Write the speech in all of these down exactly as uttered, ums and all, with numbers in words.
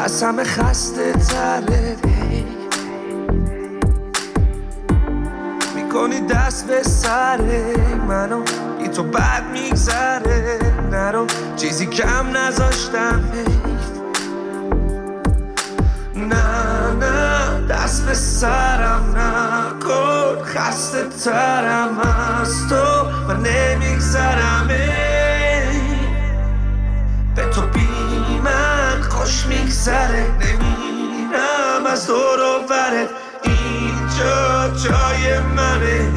از همه خسته تره میکنی دست به سره منو بی تو بد میگذره نرو چیزی کم نذاشتم نه نه دست به سرم نکن خسته ترم از تو من نمیگذرم به تو بی من خوش میگذره نمیرم از دور و برت اینجا جای منه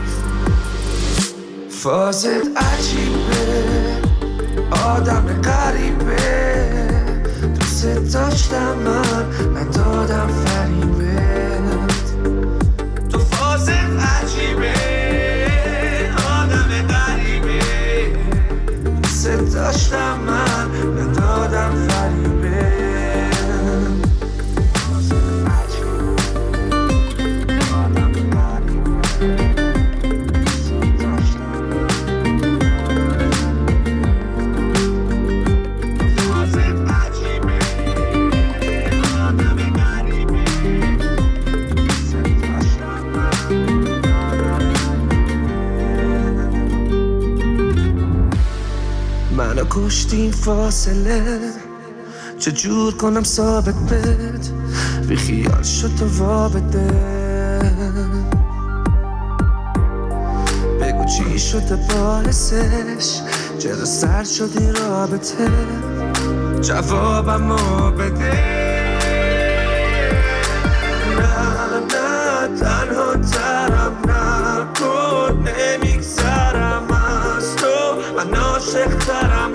فازت عجیبه آدم غریبه دوست داشتم من ندادم فریبت تو فازت عجیبه آدم غریبه دوست داشتم من ندادم فریبت منو کشتیم فاصله چجور کنم ثابت بد بی خیال شد تو وابده بگو چی شده باعثش چرا سر شد این رابطه جوابمو بده نه نه تنها ترم نکن نمیگذرم از تو من عاشق ترم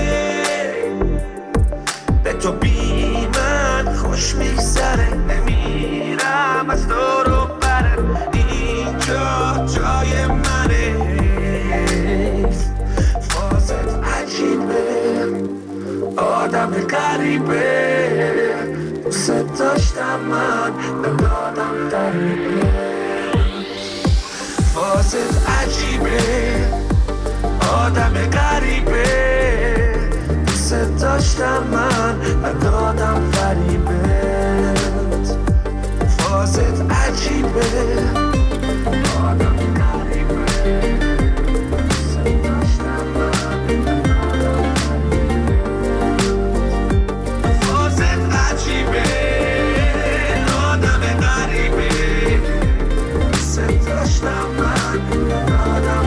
به تو بی من خوش میگذره نمیرم از دور و برت اینجا جای منه فازت عجیبه آدم غریبه دوست داشتم من ندادم دریبه فازت عجیبه آدم غریبه دوست داشتم من ندادم فریبت فازت عجیبه آدم غریبه دوست داشتم من ندادم فریبت فازت عجیبه آدم غریبه دوست داشتم من ندادم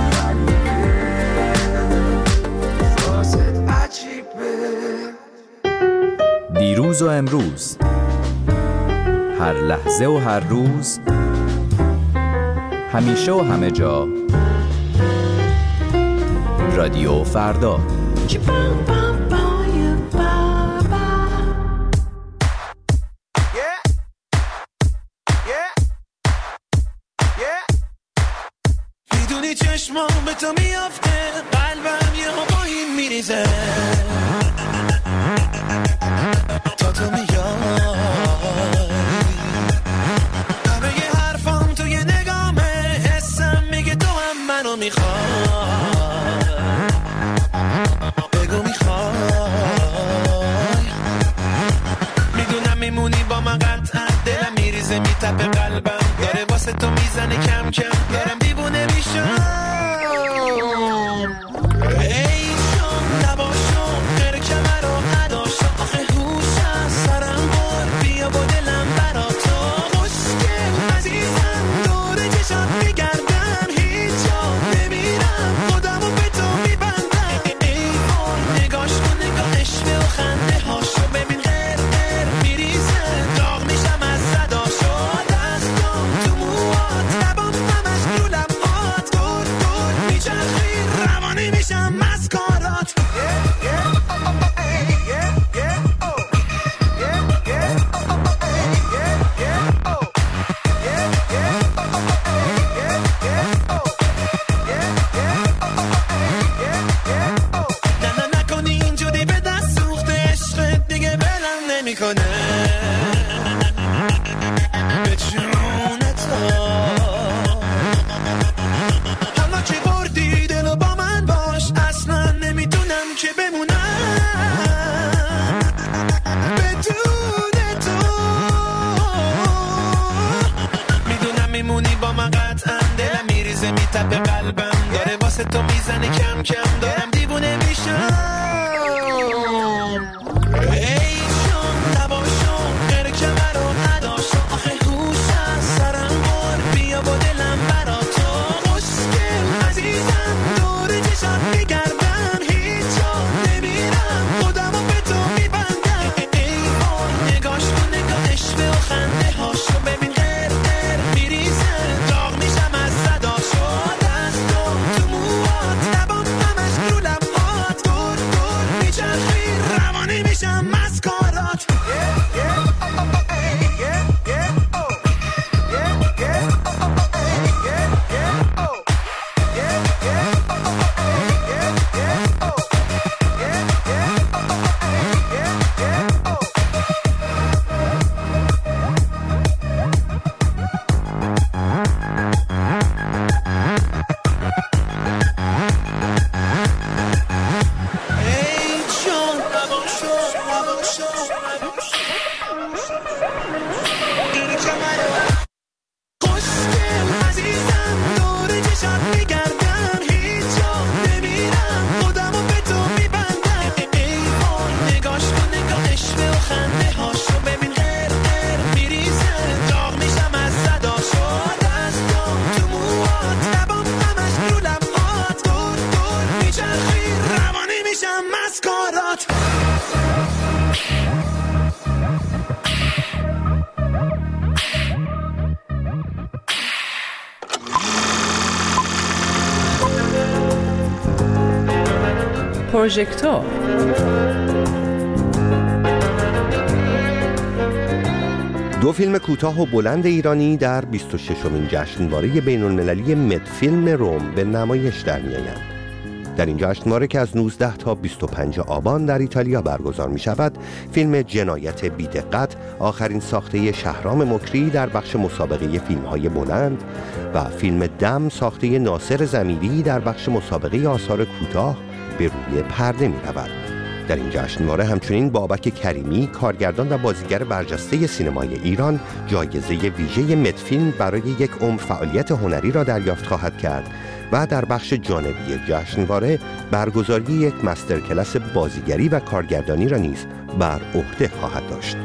دیروز و امروز هر لحظه و هر روز همیشه و همه جا رادیو فردا میدونی چشمام به تو میافته قلبم یه ها با این میریزه تا تو میای همه یه حرفام تو یه نگامه حسم میگه تو هم منو میخوای بگو میخوای میدونم میمونی با من قطعا دلم میریزه میتپه قلبم داره واسه تو میزنه کم کم دارم دیوونه میشم قطعا دلم میریزه میتپه قلبم داره واسه تو میزنه کم کم دارم دیوونه میشم ای جون نباشم غیر کمر و نداشم آخه هوش از سرم بار بیا با دلم برا تو خوشگل عزیزم دور چشم میگردم هیچ جا نمیرم خودمو به تو میبندم ای وای نگاش کن نگاهش به و خنده هاشو ببین غیر غیر میریزه داغ میشم از صداشو دستم تو موهات لبام همش رو لبهات دور دور میچرخی روانی میشم مسکارات پروژکتور دو فیلم کوتاه و بلند ایرانی در بیست و ششمین جشنواره بین‌المللی مدفیلم روم به نمایش در می‌آیند. در این جشنواره که از نوزده تا بیست و پنج آبان در ایتالیا برگزار می شود، فیلم جنایت بی‌دقت آخرین ساخته شهرام مکری در بخش مسابقه فیلم‌های بلند و فیلم دم ساخته ناصر ضمیری در بخش مسابقه آثار کوتاه به روی پرده می رود. در این جشنواره همچنین بابک کریمی کارگردان و بازیگر برجسته سینمای ایران جایزه ویژه مدفیلم برای یک عمر فعالیت هنری را دریافت خواهد کرد و در بخش جانبی جشنواره برگزاری یک مستر کلاس بازیگری و کارگردانی را نیز بر عهده خواهد داشت.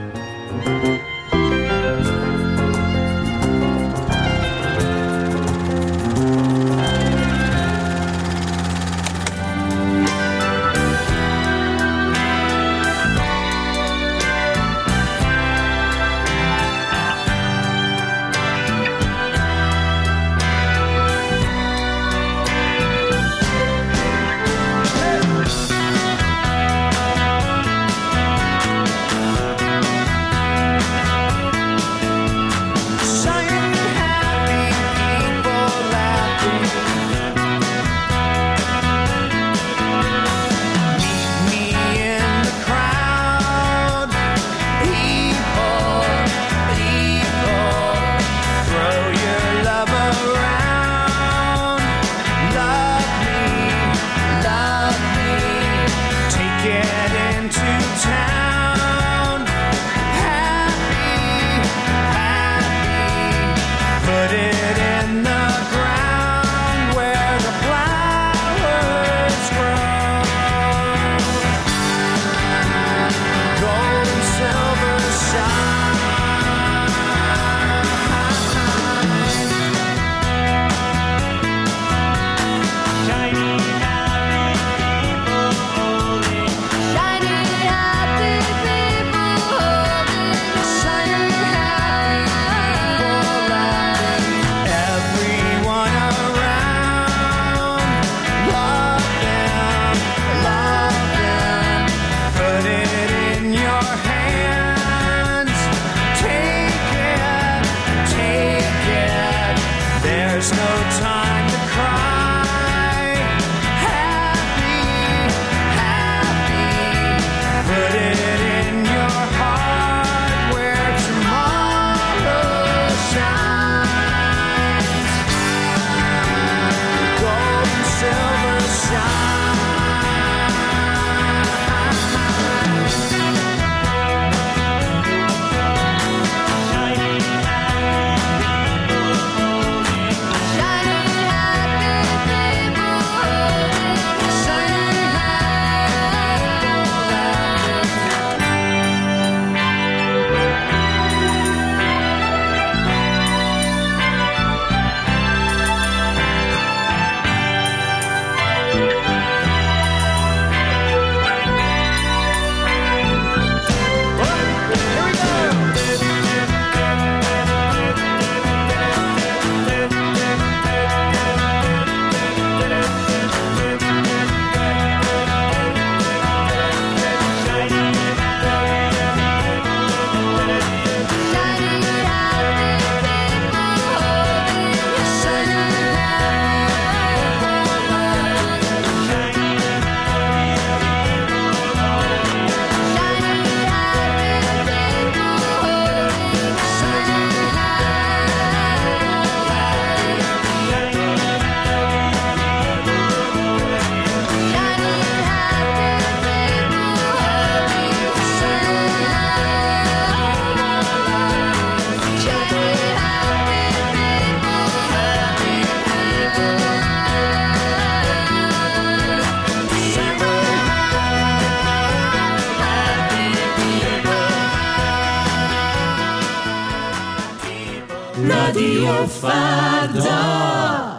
فردا.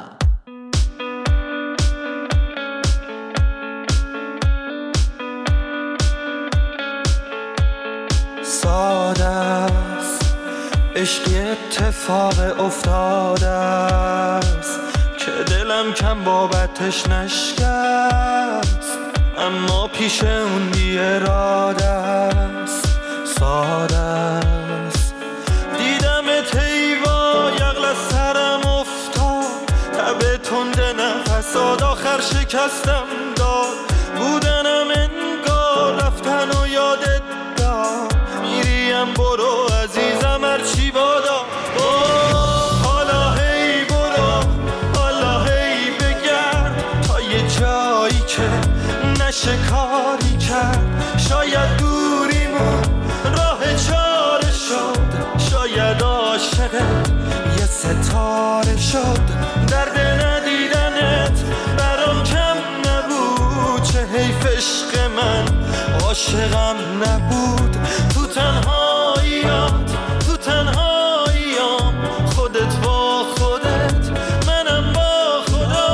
ساده است عشقی اتفاق افتاده است که دلم کم بابتش نشکست، اما پیش اون بی اراده است. ساده است دیدمت هیوا یغل از سرم افتاد، تب تند نفسات آخر شکستم داد. بودنم انگار رفتن و یادت داد، میریم برو عزیزم هرچی بادا. حالا هی برو، حالا هی بگرد تا یه جایی که نشه کاری کرد. شاید دوریمون راه چاره شد، شاید عاشقت یه ستاره شد. درد ندیدنت برام کم نبود، چه حیف عشق من عاشقم نبود. تو تنهاییات تو تنهاییام، خودت با خودت منم با خدا.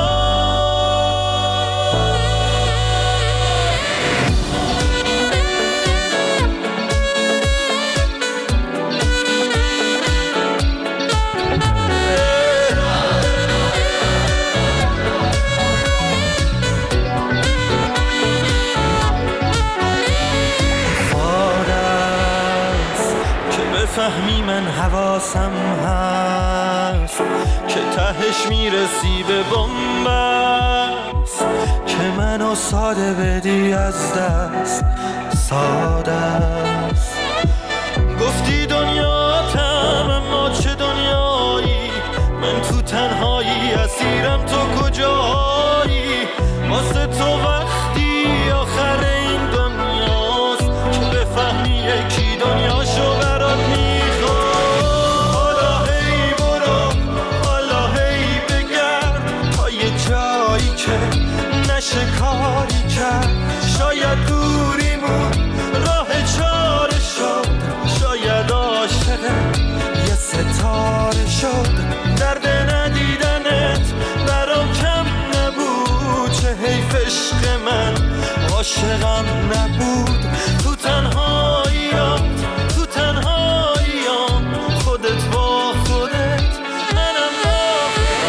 فهمی من حواسم هست که تهش میرسی به بنبست، که منو ساده بدی از دست. ساده است گفتی دنیاتم، اما چه دنیایی؟ من تو تنهایی اسیرم، تو کجایی؟ واسه تو وقتی آخر این دنیاست که بفهمی یکی دنیاشو برات میخواد. حالا هی برو، حالا هی بگرد تا یه جایی که نشه کاری کرد. شاید دوریمون راه چاره شد، شاید عاشقت یه ستاره شد. درد ندیدنت برام کم نبود، چه حیف عشق من عاشقم نبود. تو تنهاییات تو تنهاییام، خودت با خودت منم با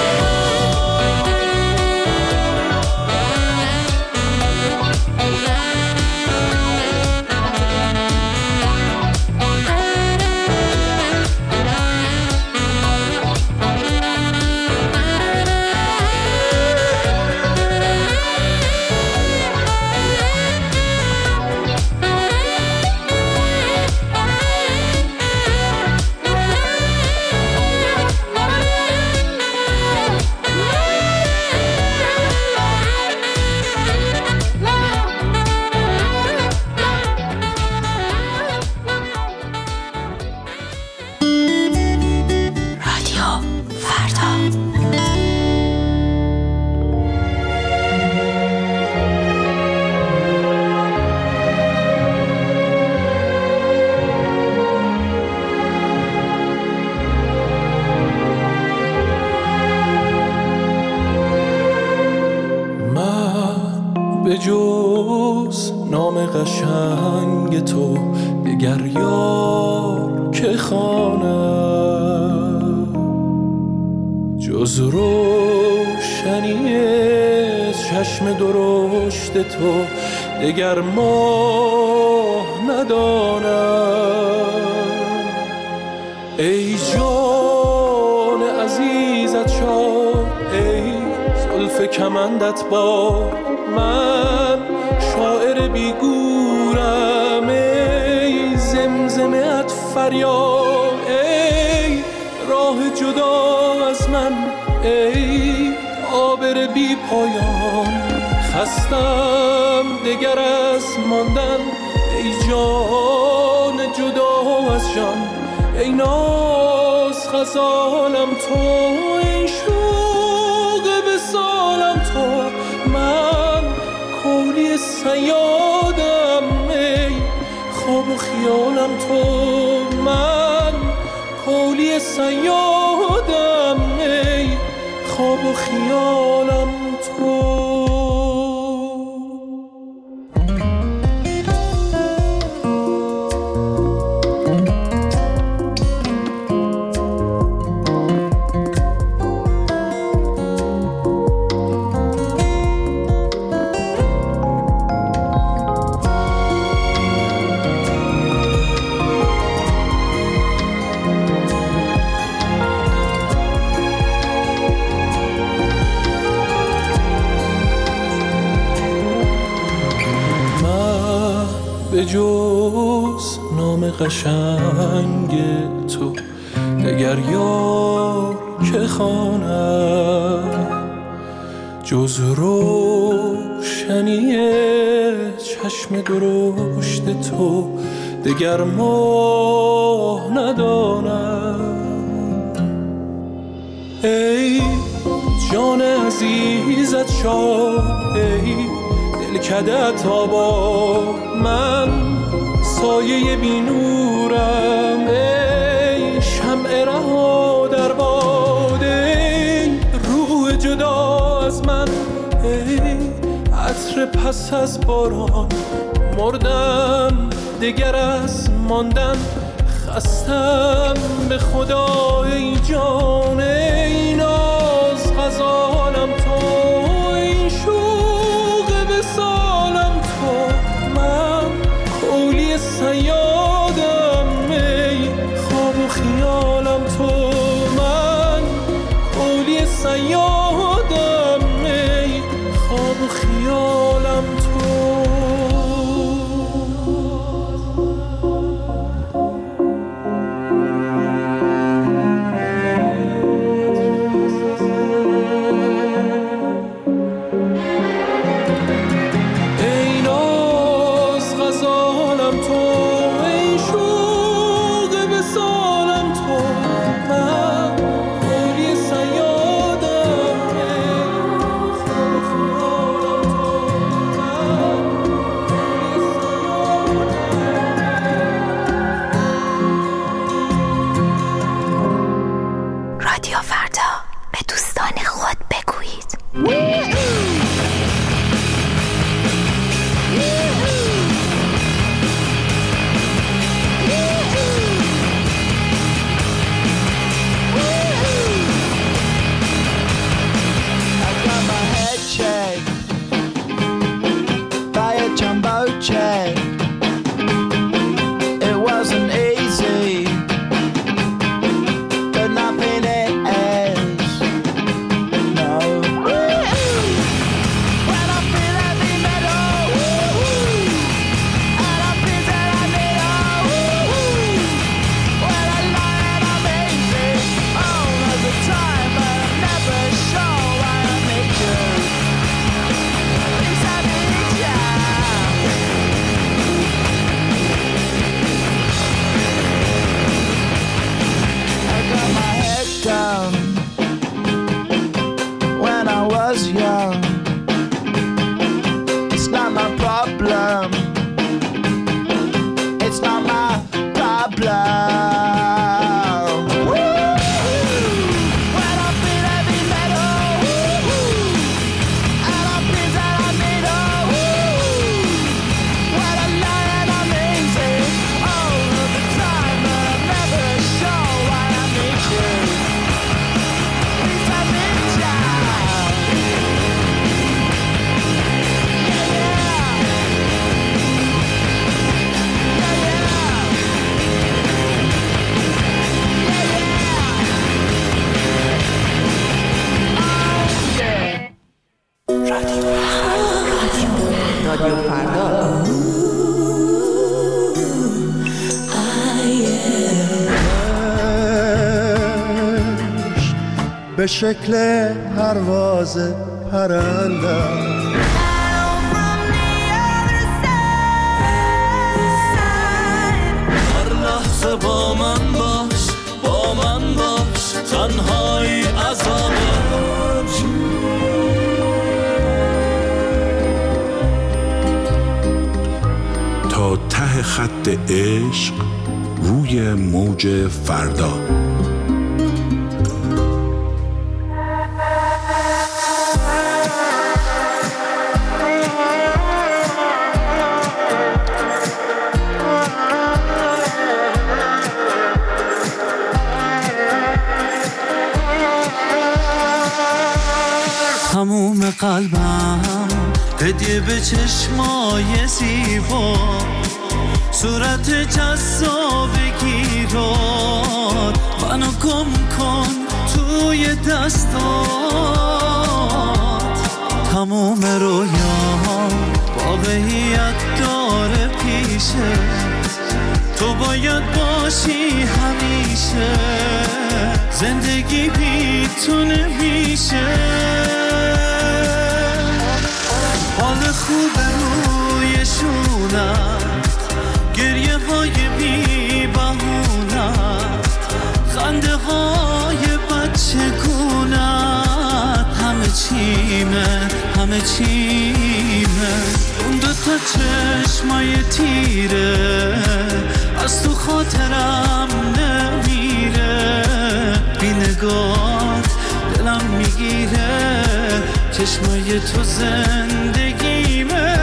به جز نام قشنگ تو دگر یار که خوانم، جز روشنی چشم درشت تو دگر ماه ندانم. ای جان عزیزت شاد، ای زلف کمندت باد، من شاعر بیگورم. ای زمزمه ات فریاد، ای راه جدا از من، ای عابر بی پایان. خستم دگر از ماندن، ای جان جدا از جان. ای ناز خزانم تو، ای شوق وصالم تو. من کولی صیادم، ای خواب و خیالم تو. من کولی صیادم، خواب و خیالم تو. به جز نام قشنگ تو دگر یار که خواند، جز روشنی چشم درشت تو دگر ماه نداند. ای جان عزیزت شاه، ای دلکدت آباد، من سایه بی نورم، ای شمع رها در باد، ای روح جدا از من، ای عطر پس از باران مردم دگر از ماندن، خستم به خدا ای جان، ای ناز غزالم تو، ای شوق وصالم تو، من کولی صیادم، ای خواب و خیالم تو، من کولی صیادم، ای خواب و خیالم تو. به شکل پرواز پرنده هر لحظه با من باش، با من باش، تنهایی عذابه. تا ته خط عشق روی موج فردا. تموم قلبم هدیه به چشمای زیبا، صورت جذاب گیرات، منو گم کن توی دستات. تموم رویام واقعیت داره پیشه، تو باید باشی همیشه، زندگی بی تو نمیشه. حال خوب روی شونت، گریه های بی بهونت، خنده های بچه گونت، همه چیمه همه چیمه. اون دوتا چشمای تیره از تو خاطرم نمیره، بی نگات دلم میگیره، چشمای تو زندگیمه.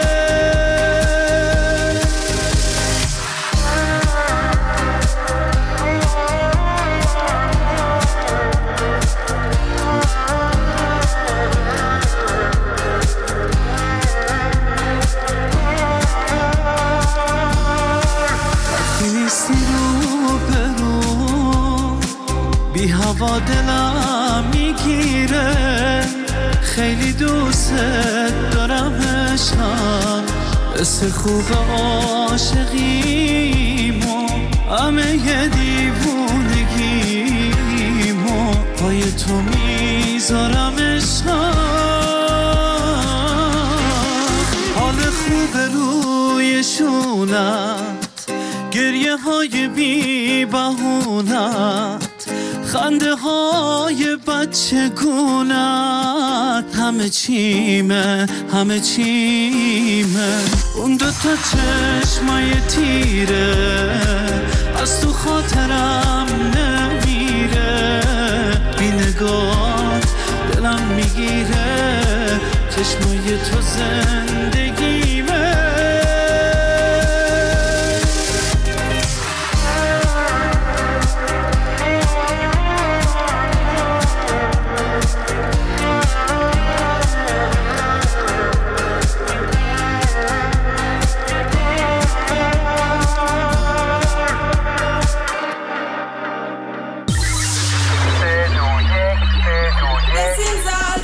بی هوا دلم میگیره، خیلی دوست دارم عشقم، مثل خوب عاشقیمو، همه یه دیوونگیمو پای تو میذارم عشقم. حال خوب روی شونت، گریه های بی بهونت، خنده های بچه گونت، همه چیمه همه چیمه. اون دوتا چشمای تیره از تو خاطرم نمیره، بی نگات دلم میگیره، چشمای تو زنده